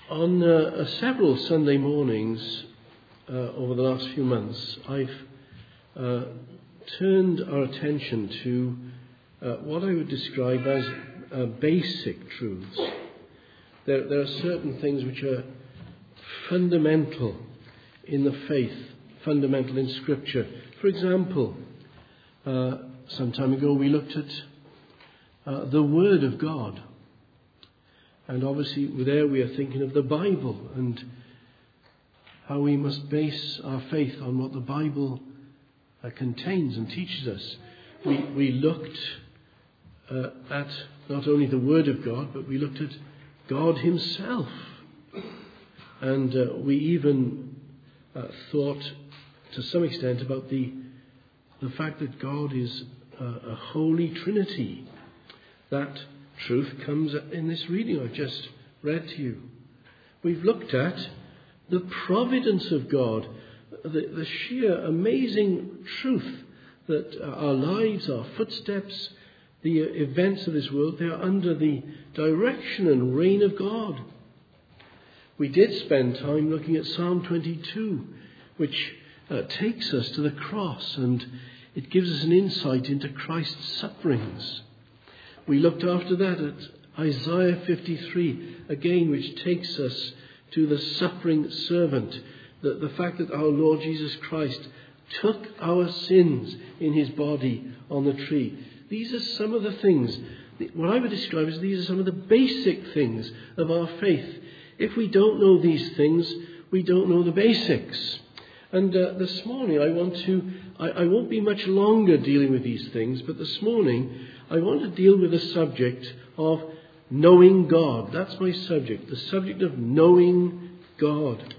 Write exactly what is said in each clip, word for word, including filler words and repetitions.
On uh, several Sunday mornings uh, over the last few months, I've uh, turned our attention to uh, what I would describe as uh, basic truths. There, there are certain things which are fundamental in the faith, fundamental in Scripture. For example, uh, some time ago we looked at uh, the Word of God. And obviously there we are thinking of the Bible and how we must base our faith on what the Bible uh, contains and teaches us. We, we looked uh, at not only the Word of God, but we looked at God Himself. And uh, we even uh, thought to some extent about the, the fact that God is uh, a holy Trinity. That truth comes in this reading I've just read to you. We've looked at the providence of God, the, the sheer amazing truth that our lives, our footsteps, the events of this world, they are under the direction and reign of God. We did spend time looking at Psalm twenty-two, which uh, takes us to the cross, and it gives us an insight into Christ's sufferings. We looked after that at Isaiah fifty-three, again, which takes us to the suffering servant, the, the fact that our Lord Jesus Christ took our sins in His body on the tree. These are some of the things, what I would describe as these are some of the basic things of our faith. If we don't know these things, we don't know the basics. And uh, this morning I want to, I, I won't be much longer dealing with these things, but this morning I want to deal with the subject of knowing God. That's my subject, the subject of knowing God.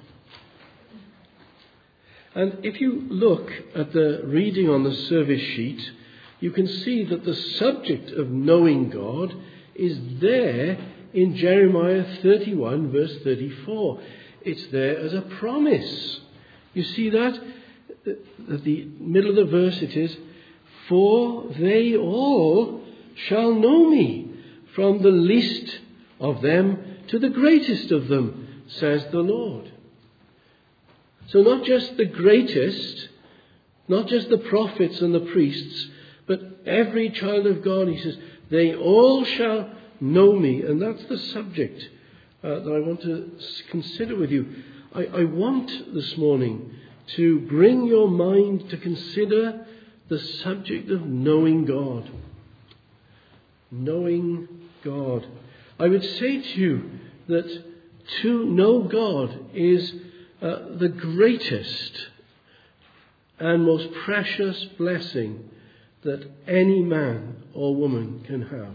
And if you look at the reading on the service sheet, you can see that the subject of knowing God is there in Jeremiah thirty-one, verse thirty-four. It's there as a promise. You see that? At the middle of the verse it is, "For they all shall know me, from the least of them to the greatest of them, says the Lord." So not just the greatest, not just the prophets and the priests, but every child of God, he says, they all shall know me. And that's the subject uh, that I want to consider with you. I, I want this morning to bring your mind to consider the subject of knowing God. Knowing God. I would say to you that to know God is uh, the greatest and most precious blessing that any man or woman can have.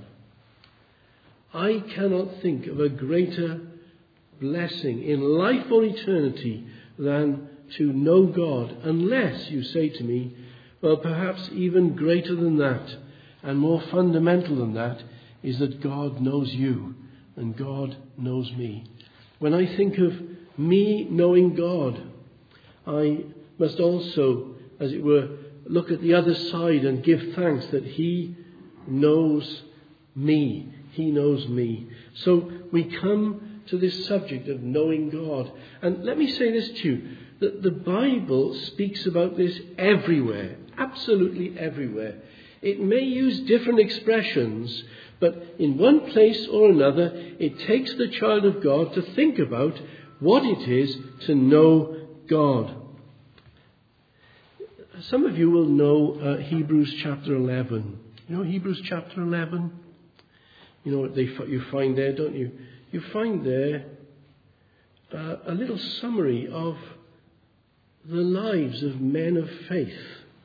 I cannot think of a greater blessing in life or eternity than to know God, unless you say to me, well, perhaps even greater than that and more fundamental than that is that God knows you and God knows me. When I think of me knowing God, I must also, as it were, look at the other side and give thanks that He knows me. He knows me. So we come to this subject of knowing God. And let me say this to you, that the Bible speaks about this everywhere, absolutely everywhere. It may use different expressions, but in one place or another, it takes the child of God to think about what it is to know God. Some of you will know uh, Hebrews chapter eleven. You know Hebrews chapter eleven? You know what they you find there, don't you? You find there uh, a little summary of the lives of men of faith.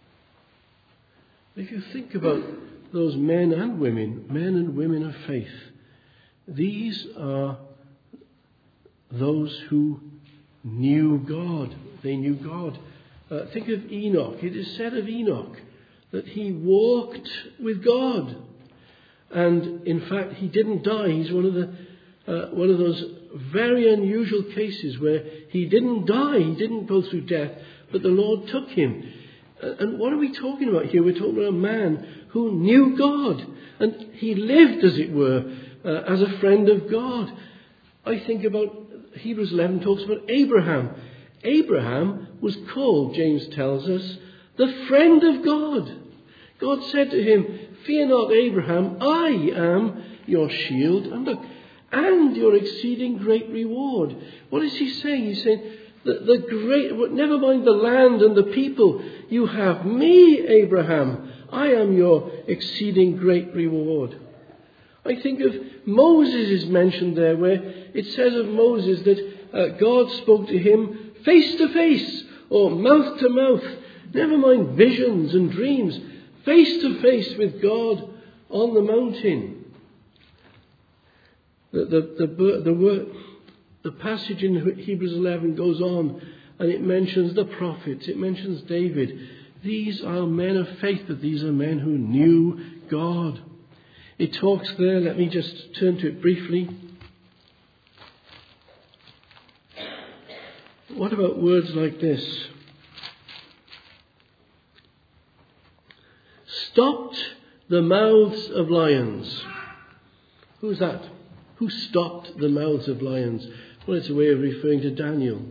If you think about those men and women, men and women of faith, these are those who knew God. They knew God. Uh, think of Enoch. It is said of Enoch that he walked with God. And in fact, he didn't die. He's one of the uh, one of those very unusual cases where he didn't die. He didn't go through death, but the Lord took him. Uh, and what are we talking about here? We're talking about a man who knew God. And he lived, as it were, uh, as a friend of God. I think about Hebrews eleven talks about Abraham. Abraham was called, James tells us, the friend of God. God said to him, "Fear not, Abraham, I am your shield, and look, and your exceeding great reward." What is he saying? He's saying, the, the great, never mind the land and the people, you have me, Abraham. I am your exceeding great reward. I think of Moses is mentioned there, where it says of Moses that uh, God spoke to him face to face, or mouth to mouth. Never mind visions and dreams. Face to face with God on the mountain. The, the, the, the, word, the passage in Hebrews eleven goes on, and it mentions the prophets. It mentions David. These are men of faith, but these are men who knew God. It talks there, let me just turn to it briefly. What about words like this? Stopped the mouths of lions. Who's that? Who stopped the mouths of lions? Well, it's a way of referring to Daniel.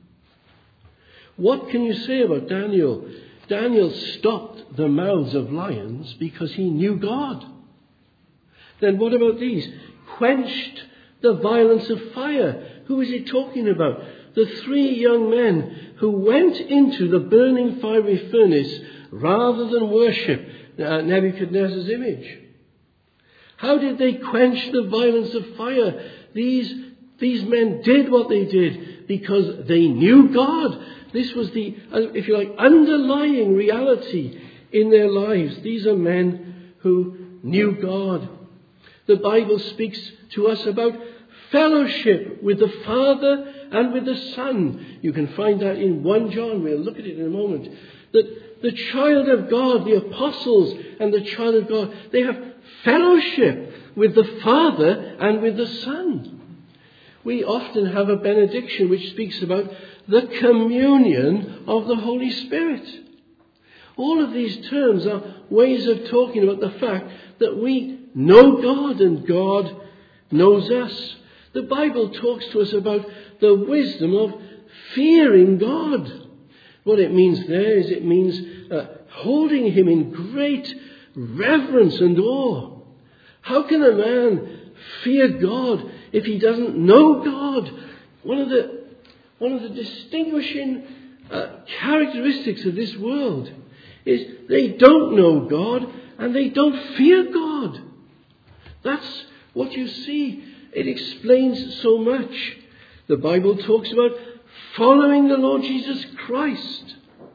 What can you say about Daniel? Daniel stopped the mouths of lions because he knew God. Then what about these? Quenched the violence of fire. Who is he talking about? The three young men who went into the burning fiery furnace rather than worship uh, Nebuchadnezzar's image. How did they quench the violence of fire? These, these men did what they did because they knew God. This was the, if you like, underlying reality in their lives. These are men who knew God. The Bible speaks to us about fellowship with the Father and with the Son. You can find that in First John. We'll look at it in a moment. That the child of God, the apostles and the child of God, they have fellowship with the Father and with the Son. We often have a benediction which speaks about the communion of the Holy Spirit. All of these terms are ways of talking about the fact that we know God and God knows us. The Bible talks to us about the wisdom of fearing God. What it means there is it means uh, holding him in great reverence and awe. How can a man fear God if he doesn't know God? One of the, one of the distinguishing uh, characteristics of this world is they don't know God and they don't fear God. That's what you see. It explains so much. The Bible talks about following the Lord Jesus Christ.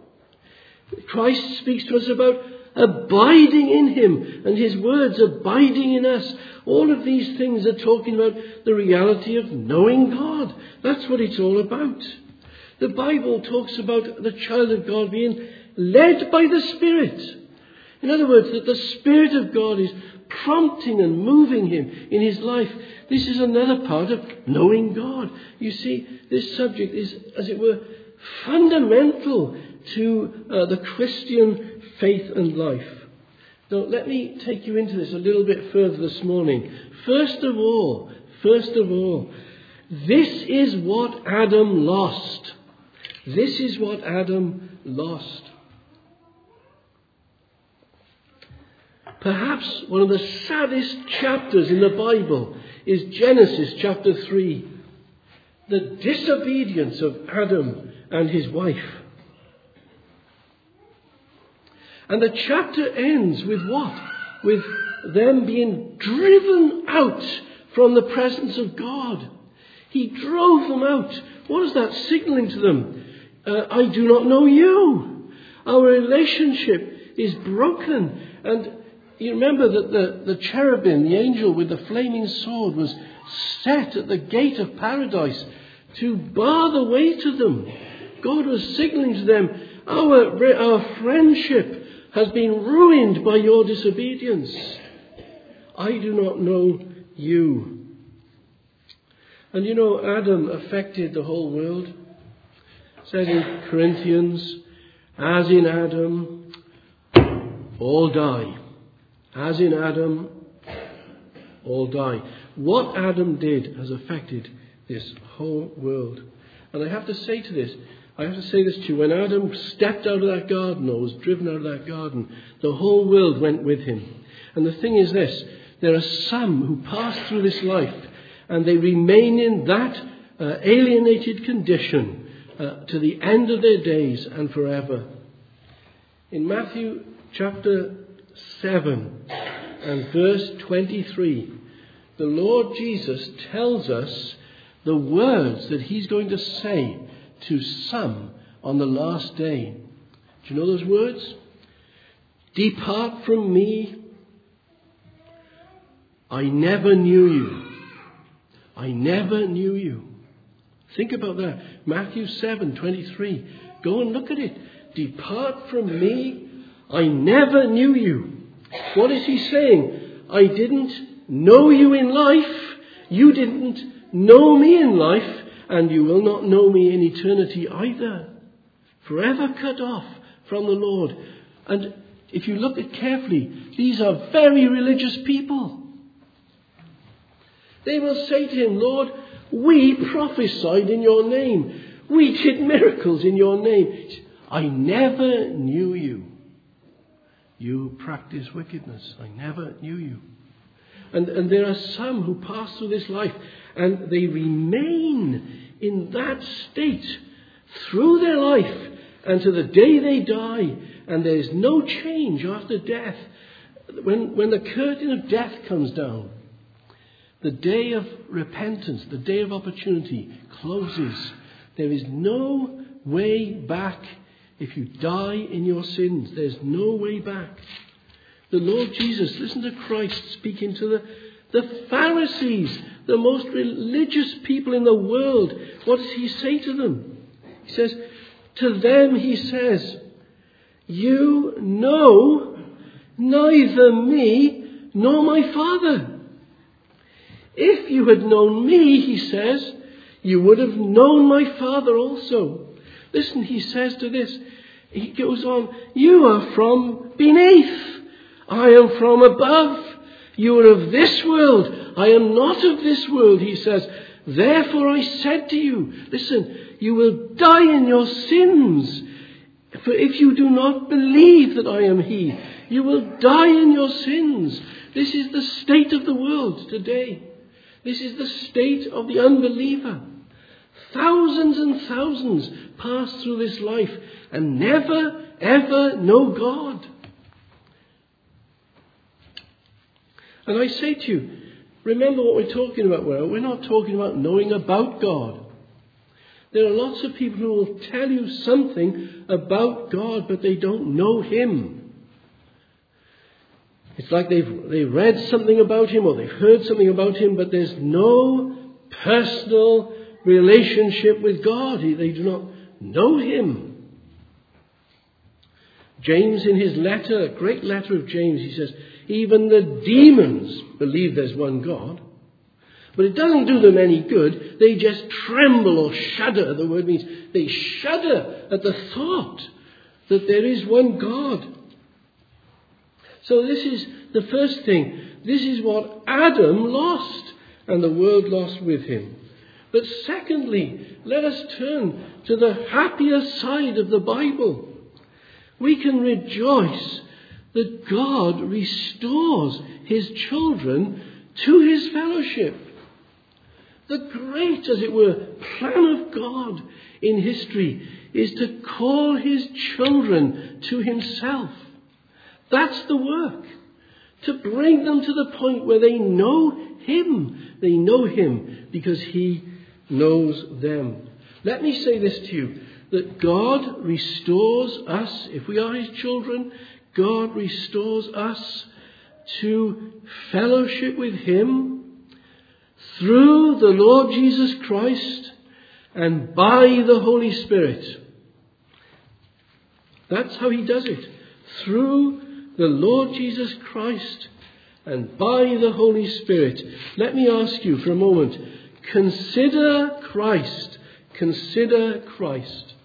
Christ speaks to us about abiding in him and his words abiding in us. All of these things are talking about the reality of knowing God. That's what it's all about. The Bible talks about the child of God being led by the Spirit. In other words, that the Spirit of God is prompting and moving him in his life. This is another part of knowing God. You see, this subject is, as it were, fundamental to uh, the Christian faith and life. Now, let me take you into this a little bit further this morning. First of all, first of all, this is what Adam lost. This is what Adam lost. Perhaps one of the saddest chapters in the Bible is Genesis chapter three. The disobedience of Adam and his wife. And the chapter ends with what? With them being driven out from the presence of God. He drove them out. What is that signaling to them? Uh, I do not know you. Our relationship is broken. And you remember that the, the cherubim, the angel with the flaming sword, was set at the gate of paradise to bar the way to them. God was signaling to them, our, our friendship has been ruined by your disobedience. I do not know you. And you know, Adam affected the whole world. It says in Corinthians, as in Adam, all die. As in Adam, all die. What Adam did has affected This whole world. And I have to say to this, I have to say this to you, when Adam stepped out of that garden or was driven out of that garden, the whole world went with him. And the thing is this, there are some who pass through this life and they remain in that uh, alienated condition uh, to the end of their days and forever. In Matthew chapter seven and verse twenty-three, the Lord Jesus tells us the words that he's going to say to some on the last day. Do you know those words? Depart from me. I never knew you. I never knew you. Think about that. Matthew seven twenty-three. Go and look at it. Depart from me. I never knew you. What is he saying? I didn't know you in life. You didn't know me in life. And you will not know me in eternity either. Forever cut off from the Lord. And if you look at carefully, these are very religious people. They will say to him, Lord, we prophesied in your name. We did miracles in your name. I never knew you. You practice wickedness. I never knew you. And, and there are some who pass through this life and they remain in that state through their life and to the day they die. And there's no change after death. When, when the curtain of death comes down, the day of repentance, the day of opportunity closes. There is no way back. If you die in your sins, there's no way back. The Lord Jesus, listen to Christ speaking to the, the Pharisees, the most religious people in the world. What does he say to them? He says, to them he says, you know neither me nor my Father. If you had known me, he says, you would have known my Father also. Listen, he says to this, he goes on, you are from beneath, I am from above. You are of this world, I am not of this world, he says. Therefore I said to you, listen, you will die in your sins. For if you do not believe that I am he, you will die in your sins. This is the state of the world today. This is the state of the unbeliever. Thousands and thousands pass through this life and never, ever know God. And I say to you, remember what we're talking about. Well, we're not talking about knowing about God. There are lots of people who will tell you something about God, but they don't know him. It's like they've, they've read something about him or they've heard something about him, but there's no personal relationship with God. They do not know him. James, in his letter, a great letter of James, he says, even the demons believe there's one God, but it doesn't do them any good. They just tremble or shudder. The word means they shudder at the thought that there is one God. So this is the first thing. This is what Adam lost and the world lost with him. But secondly, let us turn to the happier side of the Bible. We can rejoice that God restores his children to his fellowship. The great, as it were, plan of God in history is to call his children to himself. That's the work. To bring them to the point where they know him. They know him because he knows them. Let me say this to you, that God restores us, if we are his children, God restores us to fellowship with him through the Lord Jesus Christ and by the Holy Spirit. That's how he does it. Through the Lord Jesus Christ and by the Holy Spirit. Let me ask you for a moment, consider Christ. Consider Christ.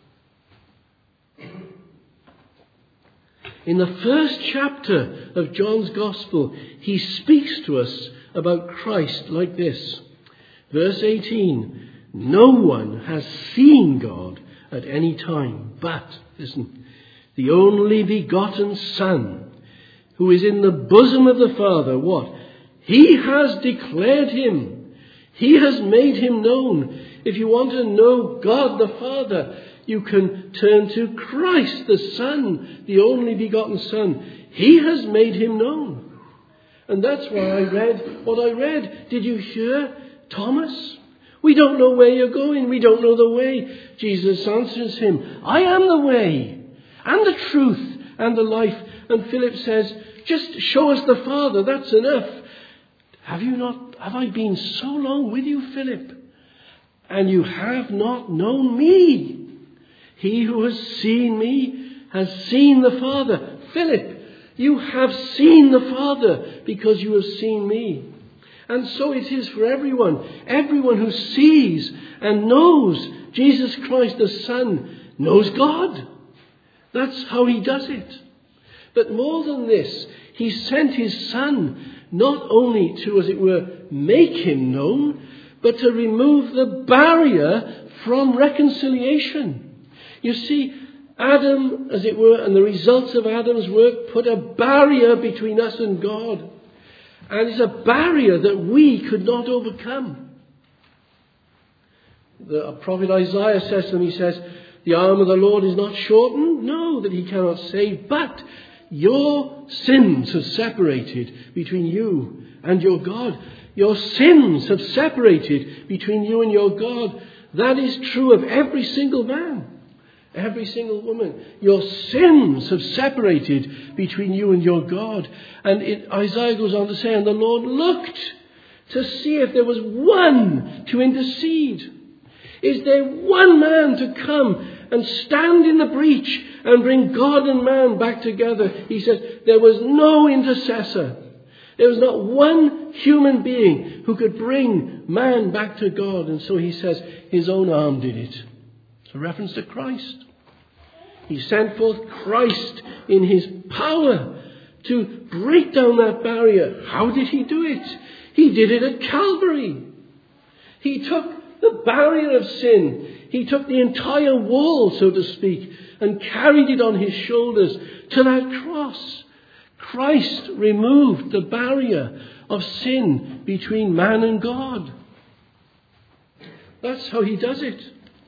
In the first chapter of John's Gospel, he speaks to us about Christ like this. Verse eighteen, no one has seen God at any time. But, listen, the only begotten Son, who is in the bosom of the Father, what? He has declared him. He has made him known. If you want to know God the Father, you can turn to Christ the Son, the only begotten Son. He has made him known. And that's why I read what I read. Did you hear Thomas? We don't know where you're going. We don't know the way. Jesus answers him, I am the way and the truth and the life. And Philip says, just show us the Father. That's enough. Have you not, have I been so long with you, Philip? And you have not known me. He who has seen me has seen the Father. Philip, you have seen the Father because you have seen me. And so it is for everyone. Everyone who sees and knows Jesus Christ the Son knows God. That's how he does it. But more than this, he sent his Son not only to, as it were, make him known, but to remove the barrier from reconciliation. You see, Adam, as it were, and the results of Adam's work put a barrier between us and God. And it's a barrier that we could not overcome. The prophet Isaiah says to them, he says, the arm of the Lord is not shortened, no, that he cannot save, but your sins have separated between you and your God. Your sins have separated between you and your God. That is true of every single man. Every single woman. Your sins have separated between you and your God. And it, Isaiah goes on to say, and the Lord looked to see if there was one to intercede. Is there one man to come and stand in the breach and bring God and man back together? He says, there was no intercessor. There was not one human being who could bring man back to God. And so he says, his own arm did it. It's a reference to Christ. He sent forth Christ in his power to break down that barrier. How did he do it? He did it at Calvary. He took the barrier of sin. He took the entire wall, so to speak, and carried it on his shoulders to that cross. Christ removed the barrier of sin between man and God. That's how he does it.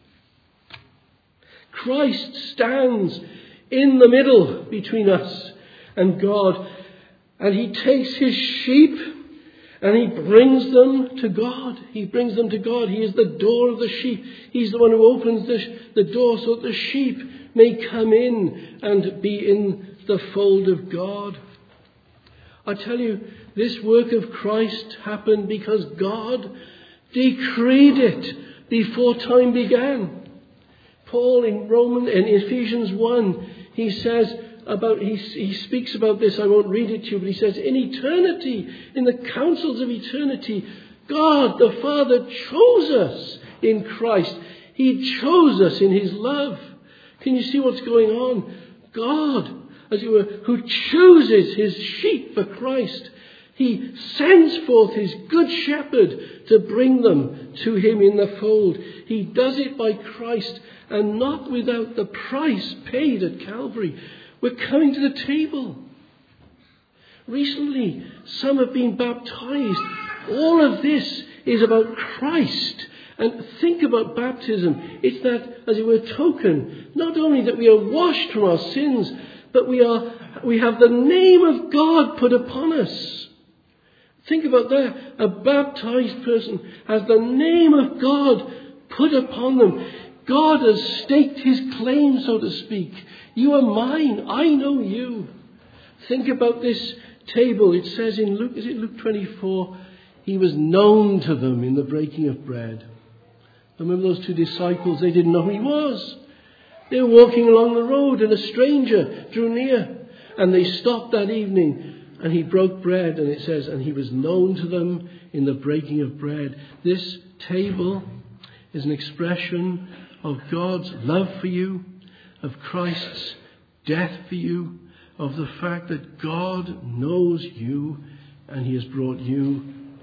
Christ stands in the middle between us and God, and he takes his sheep and he brings them to God. He brings them to God. He is the door of the sheep. He's the one who opens the, the door so that the sheep may come in and be in the fold of God. I tell you, this work of Christ happened because God decreed it before time began. Paul in Roman in Ephesians one, he says about he, he speaks about this. I won't read it to you, but he says, in eternity, in the councils of eternity, God the Father chose us in Christ. He chose us in his love. Can you see what's going on? God, as it were, who chooses his sheep for Christ. He sends forth his good shepherd to bring them to him in the fold. He does it by Christ, and not without the price paid at Calvary. We're coming to the table. Recently, some have been baptized. All of this is about Christ. And think about baptism. It's that, as it were, token. Not only that we are washed from our sins, but we are we have the name of God put upon us. Think about that. A baptized person has the name of God put upon them. God has staked his claim, so to speak. You are mine. I know you. Think about this table. It says in Luke, is it Luke twenty-four? He was known to them in the breaking of bread. Remember those two disciples? They didn't know who he was. They were walking along the road and a stranger drew near. And they stopped that evening and he broke bread. And it says, and he was known to them in the breaking of bread. This table is an expression of God's love for you, of Christ's death for you, of the fact that God knows you and he has brought you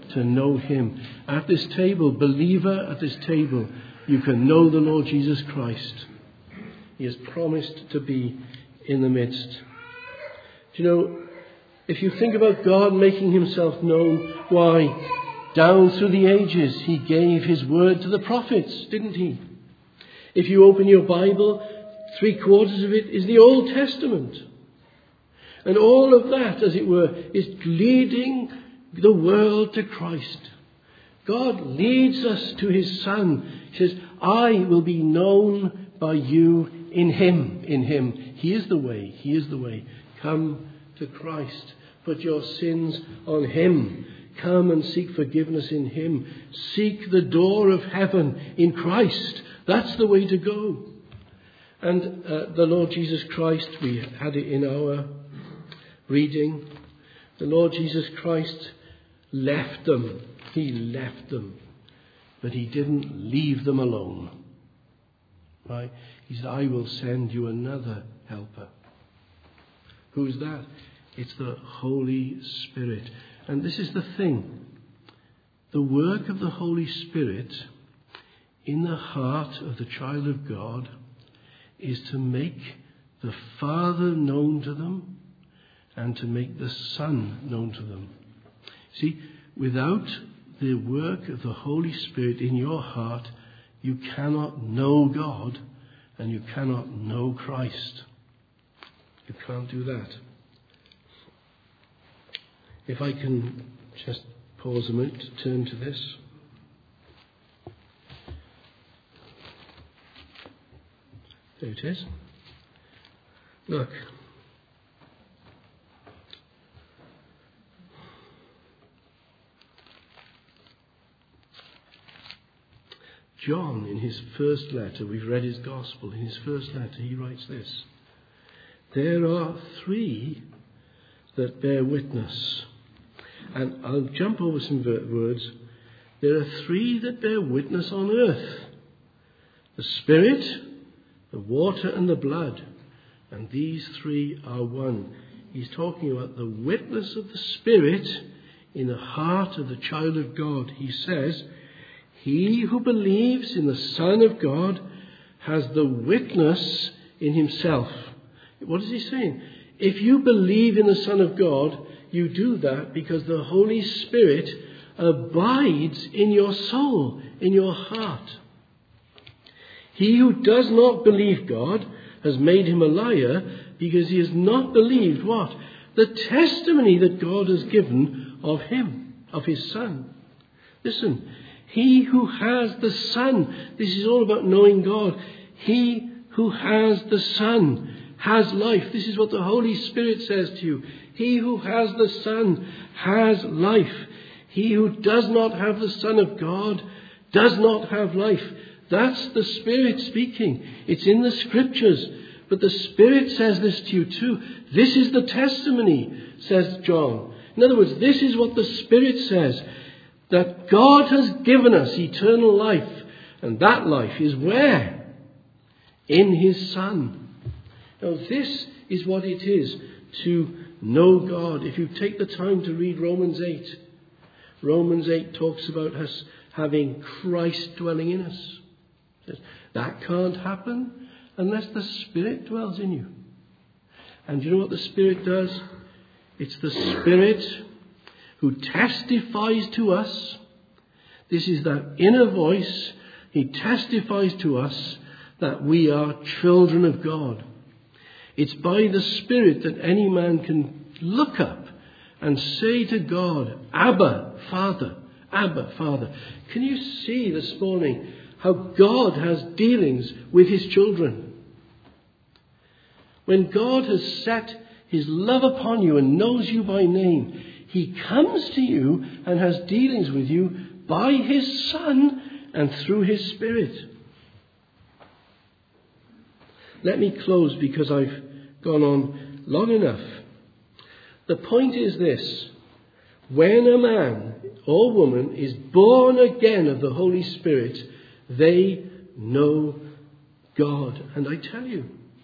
to know him. At this table, believer, at this table, you can know the Lord Jesus Christ. He has promised to be in the midst. Do you know, if you think about God making himself known, why, down through the ages, he gave his word to the prophets, didn't he? If you open your Bible, three quarters of it is the Old Testament. And all of that, as it were, is leading the world to Christ. God leads us to his Son. He says, I will be known by you in him. In him. He is the way. He is the way. Come to Christ. Put your sins on him. Come and seek forgiveness in him. Seek the door of heaven in Christ. That's the way to go. And uh, the Lord Jesus Christ, we had it in our reading. The Lord Jesus Christ left them. He left them. But he didn't leave them alone. Right? He said, I will send you another helper. Who's that? It's the Holy Spirit. And this is the thing. The work of the Holy Spirit in the heart of the child of God is to make the Father known to them and to make the Son known to them. See, without the work of the Holy Spirit in your heart, you cannot know God and you cannot know Christ. You can't do that. If I can just pause a minute to turn to this. There it is. Look. John, in his first letter, we've read his gospel, in his first letter he writes this. There are three that bear witness. And I'll jump over some words. There are three that bear witness on earth. The Spirit, the water and the blood. And these three are one. He's talking about the witness of the Spirit in the heart of the child of God. He says, he who believes in the Son of God has the witness in himself. What is he saying? If you believe in the Son of God, you do that because the Holy Spirit abides in your soul, in your heart. He who does not believe God has made him a liar because he has not believed what? The testimony that God has given of him, of his Son. Listen, he who has the Son, this is all about knowing God. He who has the Son has life. This is what the Holy Spirit says to you. He who has the Son has life. He who does not have the Son of God does not have life. That's the Spirit speaking. It's in the Scriptures. But the Spirit says this to you too. This is the testimony, says John. In other words, this is what the Spirit says. That God has given us eternal life. And that life is where? In his Son. Now this is what it is to know God. If you take the time to read Romans eight. Romans eight talks about us having Christ dwelling in us. That can't happen unless the Spirit dwells in you. And you know what the Spirit does? It's the Spirit who testifies to us. This is that inner voice. He testifies to us that we are children of God. It's by the Spirit that any man can look up and say to God, Abba, Father, Abba, Father. Can you see this morning how God has dealings with his children? When God has set his love upon you and knows you by name, he comes to you and has dealings with you by his Son and through his Spirit. Let me close because I've gone on long enough. The point is this. When a man or woman is born again of the Holy Spirit, they know God. And I tell you,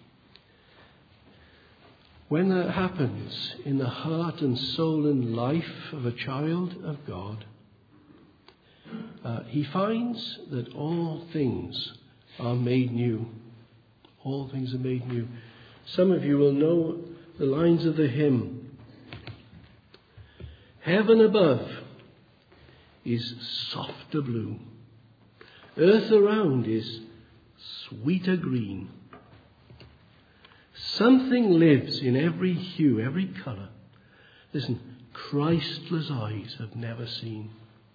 when that happens in the heart and soul and life of a child of God, uh, he finds that all things are made new. All things are made new. Some of you will know the lines of the hymn. Heaven above is softer blue. Earth around is sweeter green. Something lives in every hue, every colour. Listen, Christless eyes have never seen.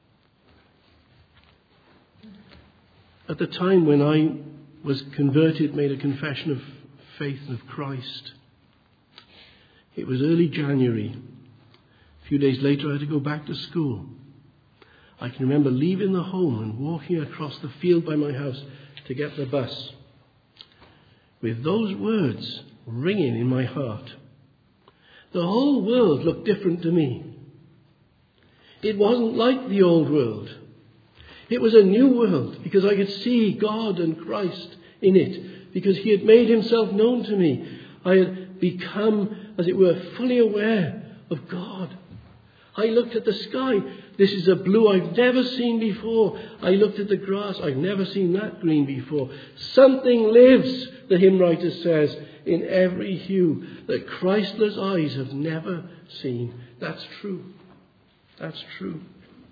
At the time when I was converted, made a confession of faith of Christ, it was early January. A few days later I had to go back to school. I can remember leaving the home and walking across the field by my house to get the bus, with those words ringing in my heart. The whole world looked different to me. It wasn't like the old world. It was a new world because I could see God and Christ in it, because he had made himself known to me. I had become, as it were, fully aware of God. I looked at the sky. This is a blue I've never seen before. I looked at the grass. I've never seen that green before. Something lives, the hymn writer says, in every hue that Christless eyes have never seen. That's true. That's true.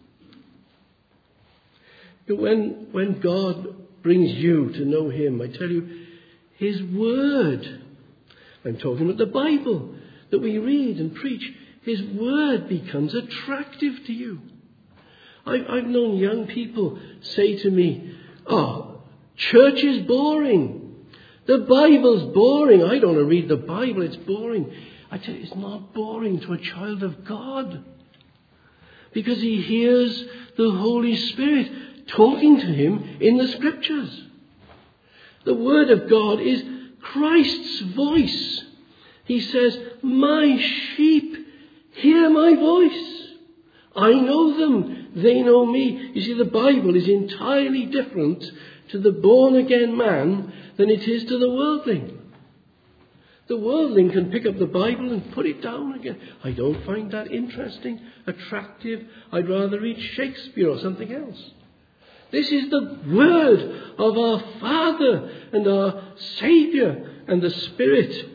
But when, when God brings you to know him, I tell you, his word, I'm talking about the Bible that we read and preach, his word becomes attractive to you. I've, I've known young people say to me, oh, church is boring. The Bible's boring. I don't want to read the Bible. It's boring. I tell you, it's not boring to a child of God, because he hears the Holy Spirit talking to him in the Scriptures. The Word of God is Christ's voice. He says, my sheep hear my voice. I know them. They know me. You see, the Bible is entirely different to the born-again man than it is to the worldling. The worldling can pick up the Bible and put it down again. I don't find that interesting, attractive. I'd rather read Shakespeare or something else. This is the word of our Father and our Saviour and the Spirit.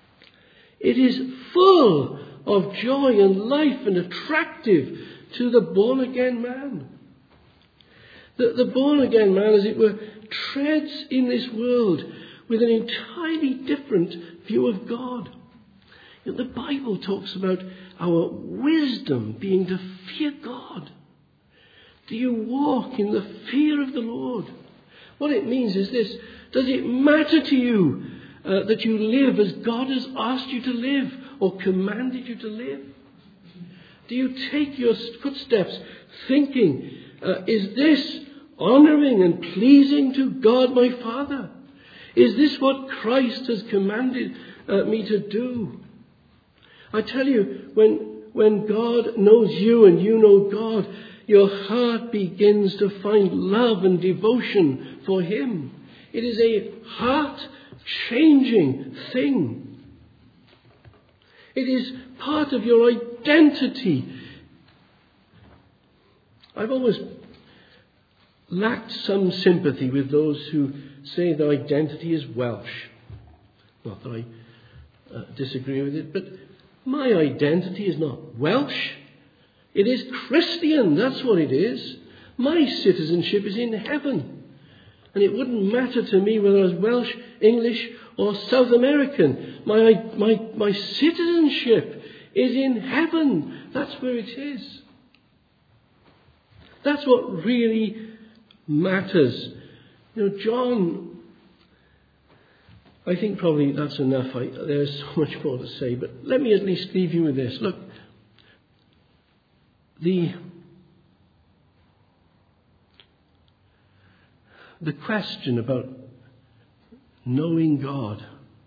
It is full of joy and life and attractive to the born-again man. The, the born-again man, as it were, treads in this world with an entirely different view of God. You know, the Bible talks about our wisdom being to fear God. Do you walk in the fear of the Lord? What it means is this: does it matter to you uh, that you live as God has asked you to live or commanded you to live? Do you take your footsteps thinking, uh, is this honouring and pleasing to God my Father? Is this what Christ has commanded uh, me to do? I tell you, when, when God knows you and you know God, your heart begins to find love and devotion for him. It is a heart-changing thing. It is part of your identity. I've always lacked some sympathy with those who say their identity is Welsh. Not that I uh, disagree with it, but my identity is not Welsh. It is Christian, that's what it is. My citizenship is in heaven. And it wouldn't matter to me whether I was Welsh, English or South American. My, my, my citizenship is in heaven. That's where it is. That's what really matters. You know, John, I think probably that's enough. I, there's so much more to say, but let me at least leave you with this. Look, the, the question about knowing God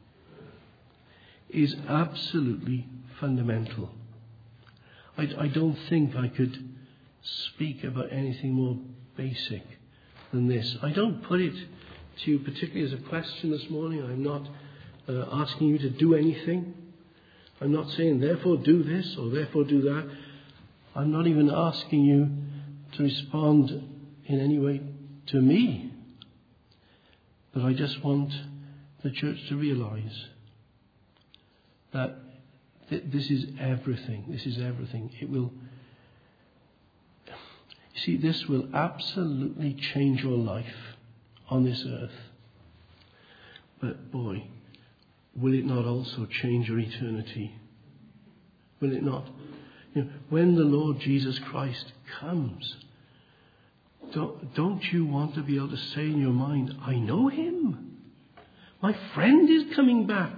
is absolutely fundamental. I, I don't think I could speak about anything more basic than this. I don't put it to you particularly as a question this morning. I'm not uh, asking you to do anything. I'm not saying therefore do this or therefore do that. I'm not even asking you to respond in any way to me. But I just want the church to realize that th- this is everything. This is everything. It will, you see, this will absolutely change your life on this earth. But boy, will it not also change your eternity? Will it not? You know, when the Lord Jesus Christ comes, don't, don't you want to be able to say in your mind, I know him. My friend is coming back.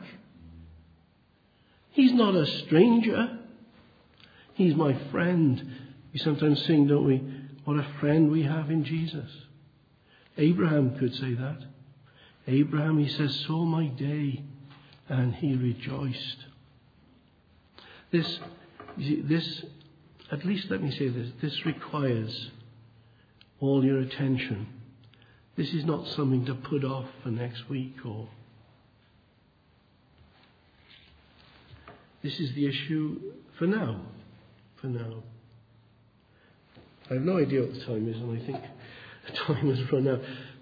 He's not a stranger. He's my friend. We sometimes sing, don't we? What a friend we have in Jesus. Abraham could say that. Abraham, he says, saw my day and he rejoiced. This, this, at least let me say this, this requires all your attention. This is not something to put off for next week or... This is the issue for now. For now. I have no idea what the time is, and I think the time has run out.